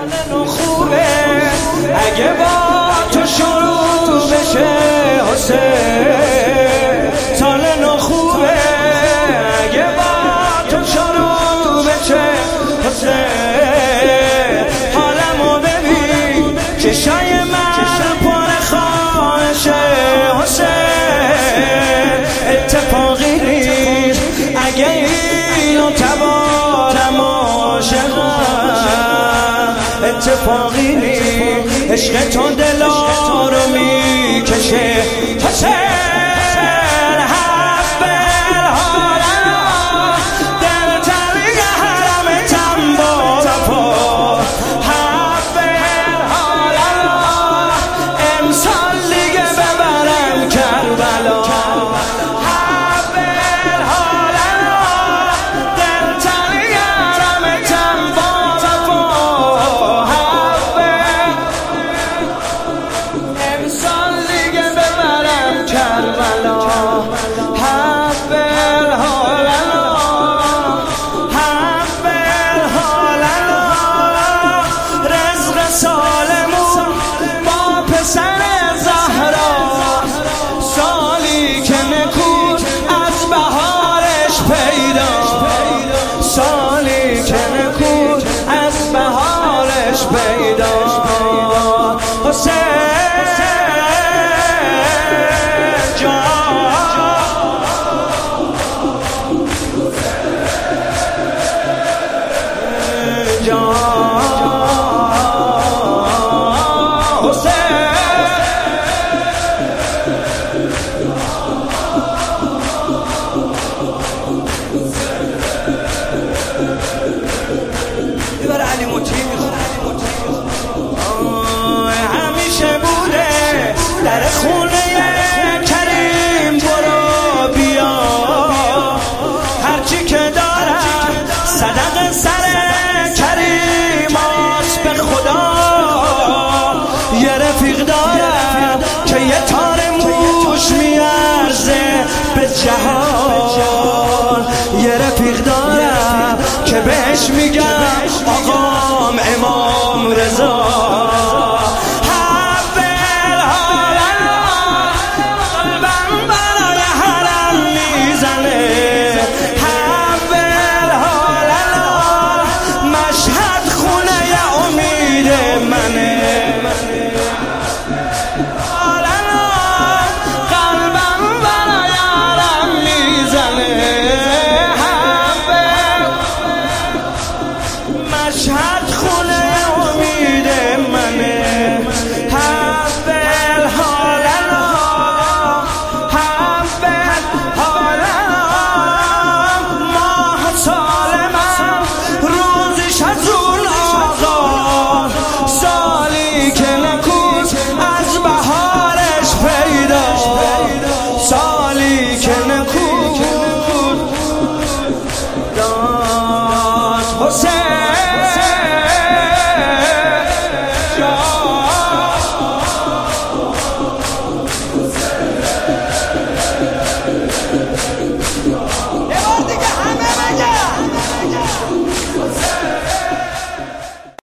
سال خوبه اگه با تو شروع بشه حسین، سال خوبه اگه با تو شروع بشه حسین. حالمو ببین چشای من پر خواهشه حسین، اتفاقی نیست اگه اینو تبارم عاشقم، اتفاقی نیست عشق تو دلا رو میکشه حسین. سالی که نکود از بهارش پیدا حسین جان. همیشه بوده در خونه کریم برو بیا، هرچی که دارم صدق سر کریمات به خدا. یه رفیق دارم که یه تار موش میارزه به جهان، یه رفیق دارم که بهش میگم آقام امام رضا.